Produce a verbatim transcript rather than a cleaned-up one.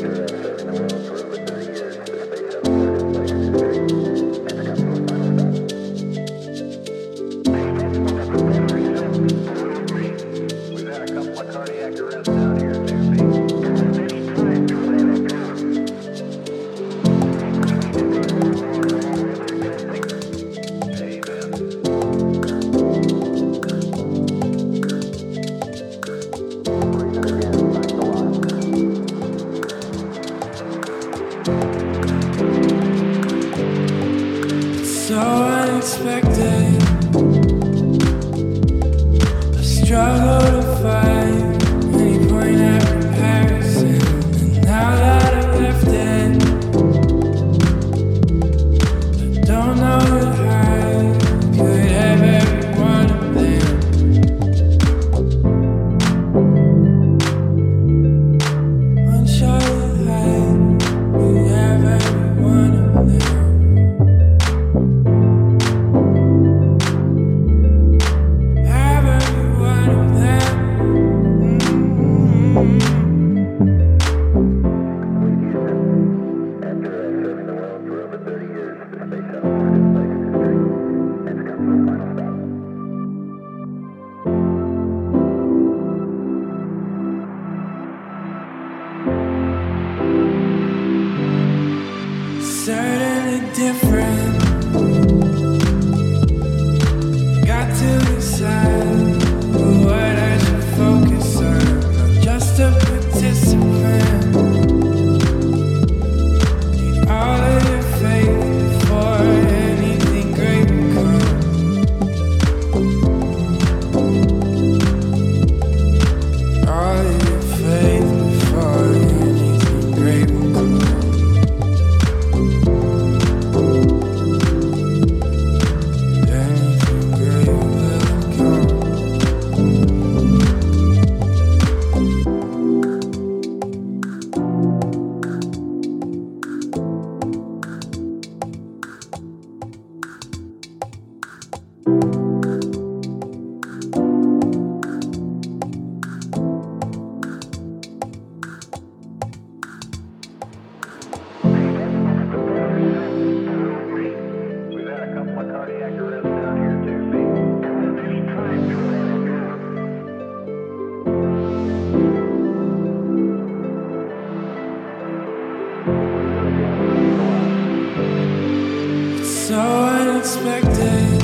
So unexpected, I struggle to find any point at comparison. And now that I've left it, I don't know that I could have every one of them. Unsure that I could have every one of them. Certainly different. Got to decide what I should focus on. Not just a participant. Need all of your faith before anything great will come. All of your faith before anything great will come. So unexpected.